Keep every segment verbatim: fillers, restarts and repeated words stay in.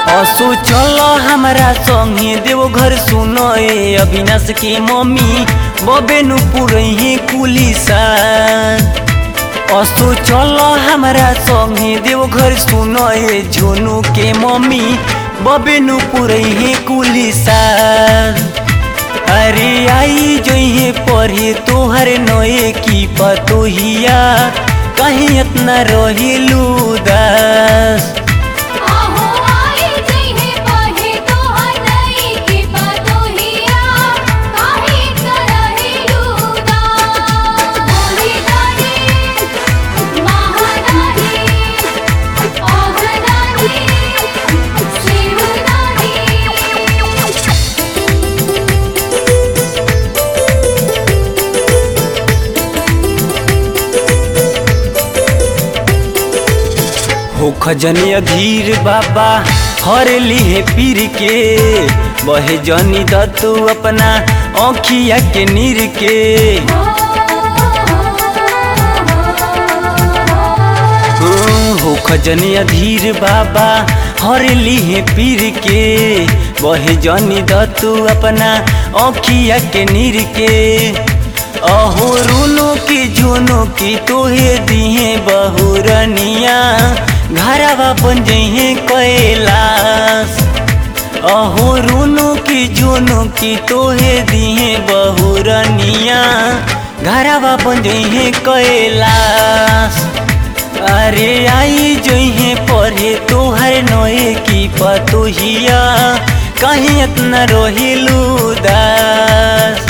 असो चल हमारा संगे देवघर सुनो ए अविनाश के मम्मी बबेनु पुरही कुलिसा। असो चल हमारा संगे देवघर सुनो ए झोनू के मम्मी बबेनु पुरही कुलिसा। अरे आई जोहे पढ़े तोहर नए की पतोहिया कहीं इतना रहिलू दास। हो खजनी अधीर बाबा हर लिहे पीर के बहे जनी दतु अपना औखिया के नीर के। हो खजनी अधीर बाबा हर लिहे पीर के बहे जनी दतु अपना औखिया के नीर के। अहो रूनो की झुनो की तोहे दिहे बहुरनिया घरवा बन जइहे कैलाश। अहो रूनो की झुनो की तोहे दिहे बहुरनिया घरवा बन जइहे कैलाश। अरे आई जइहे पढ़े तोहर नए की पतोहिया कहीं इतना रहिलू दास।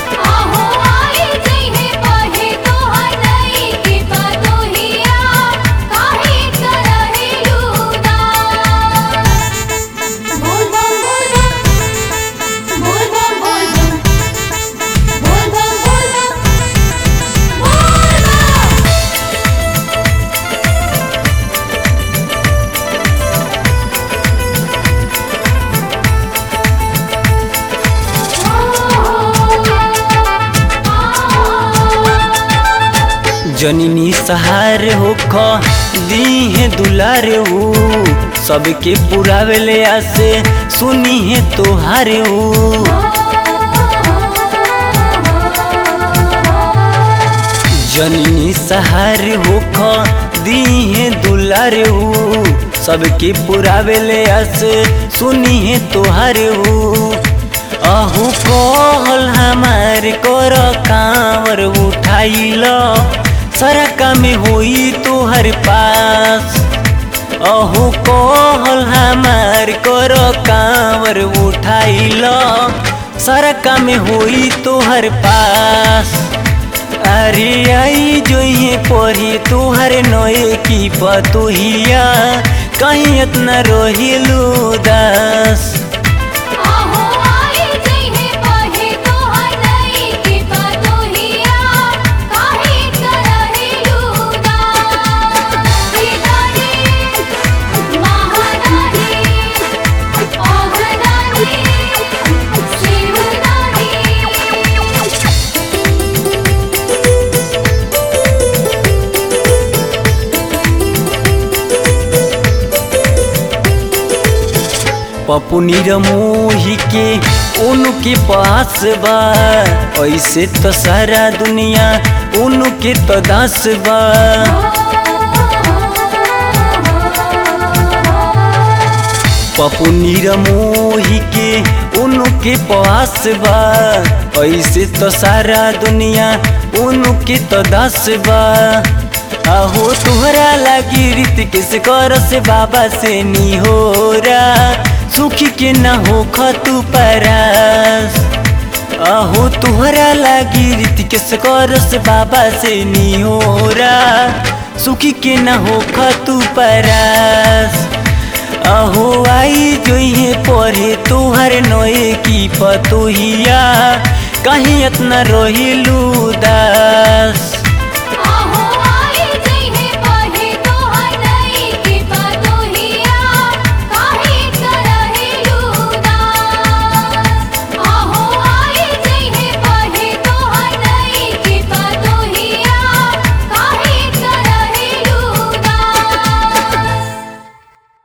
जननी सहार होख दीहे दुलार ऊ सबके पुरावे ले आसे सुनी है तोहार ऊ। जननी सहार होख दीहे दुलार ऊ सबके पुरावे ले आसे सुनी है तोहार ऊ। अहू कहल हमार कर कांवर उठाइल सरका में होई तोहर पास। अहो कहल हमार कर कांवर उठाइल सरका में होई तोहर पास। अरे आई जोहे पढ़ी तोहर नए की पतोहिया कहीं इतना रहिलू दास। पप्पू निरमोही के उनके पास बा ऐसे तो सारा दुनिया उनके तो दास बा। पप्पू निरमोही के उनके पास बा ऐसे तो सारा दुनिया उनके तो दास बा। आहो तुहरा लगी रीत किस कर से बाबा से निहोरा सुखी के न हो खतु परास। आहो तुहरा लगी रीत किस कर से बाबा से निहोरा सुखी के न हो खतु परास। अहो आई जोहे पढ़े तोहर नए की पतोहिया कहीं इतना रहिलू दास।